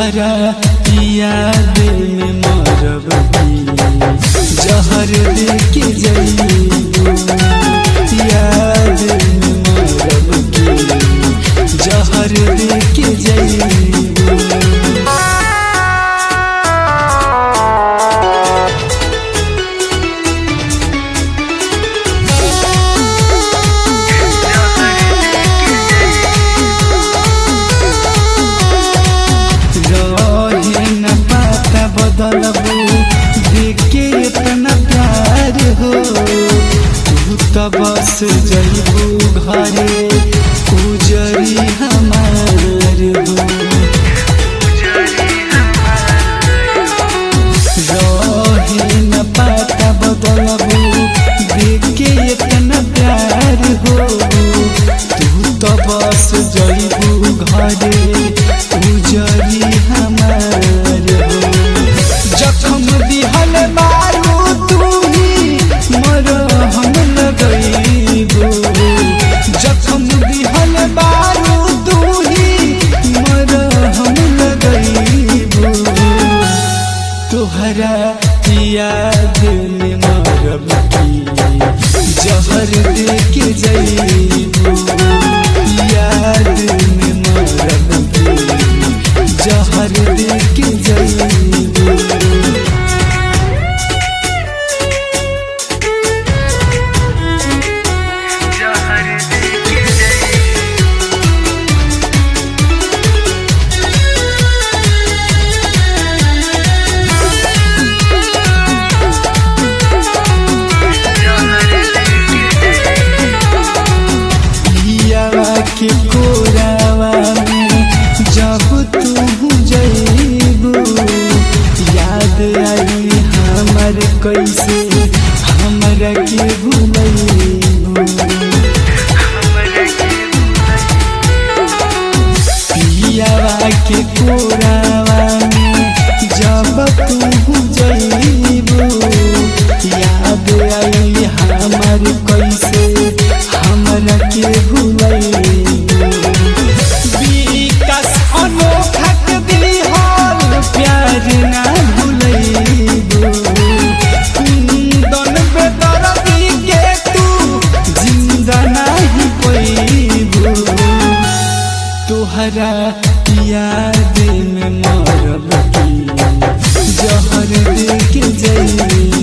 तोहरा याद में मरब की जहर दे के जइबू याद में मरब की जहर दे के जइबू बदलबू देखे इतना प्यार हो तू तो बस जइबू घरे उजरी हमार हो रहे न पाता बदलबू देखे इतना प्यार हो तू तो बस जइबू घरे उजरी हमार हो जखम दिहल बारू तू ही मरहम लगइबू जखम दिहल बारू तू ही मरहम लगइबू तोहरा याद में मरब की जहर दे के जइबू याद में मरब की जहर दे के जइबू के कोरावा में जब तू जइबू याद आई हमर कैसे हमरा के भूलइबू पियावा के कोरावा में जब तू जइबू याद आई हमर कैसे हमरा के भूलइबू प्यार ना भूलइबू कुंदन पे दर्दी के तू जिंदा नहीं पइबू तोहरा याद में मरब की जहर दे के जइबू।